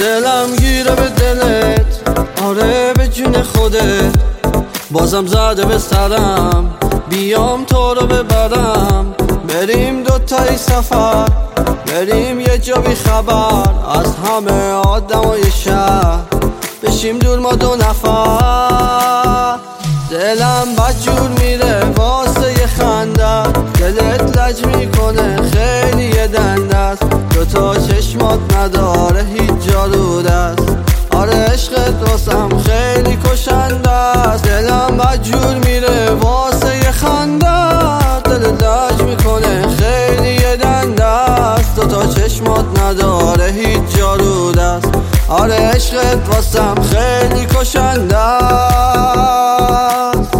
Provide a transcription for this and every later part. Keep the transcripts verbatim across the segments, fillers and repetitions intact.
دلم گیره به دلت، آره به جون خودت، بازم زده به سرم بیام تو رو ببرم. بریم دوتایی سفر، بریم یه جا بی خبر از همه آدمای شهر، بشیم دور ما دو نفر. دلم بدجور میره واسه یه خنده، دلت لج میکنه خیلی یه دنده است، دوتا چشمات نداره هیچ جا رو دست. آره عشقت واسم خیلی کشنده است. دلم بدجور میره واسه یه خنده، دلت لج میکنه خیلی یه دنده است، دوتا چشمات نداره هیچ جا رو دست. آره عشقت واسم خیلی کشنده است.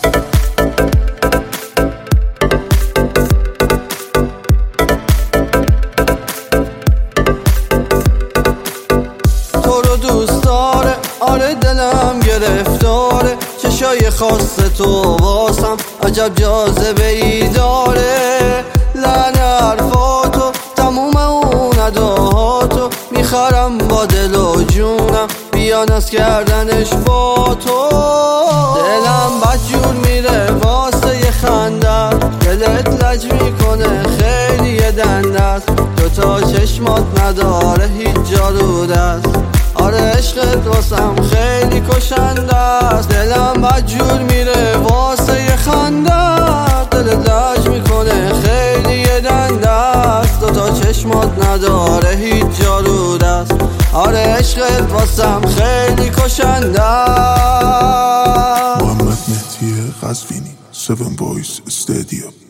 تو رو دوست داره، آره دلم گرفتاره، چشای خاص تو واسم عجب جاذبه ای داره. لعنه حرفاتو تموم اون اداهاتو میخرم با دل و جونم، بیان از کردنش با تو. دلم بدجور میره واسه یه خنده، دلت لج میکنه خیلی یه دنده است، دوتا چشمات نداره هیچ جا رو دست. آره عشقت واسم خیلی کشنده است. دلم بدجور میره واسه یه خنده، دلت لج میکنه خیلی یه دنده است، دوتا چشمات نداره هیچ جا رو دست. آره عشقت واسم خیلی کشنده است. محمد مهدی قزوینی، seven boys استادیوم.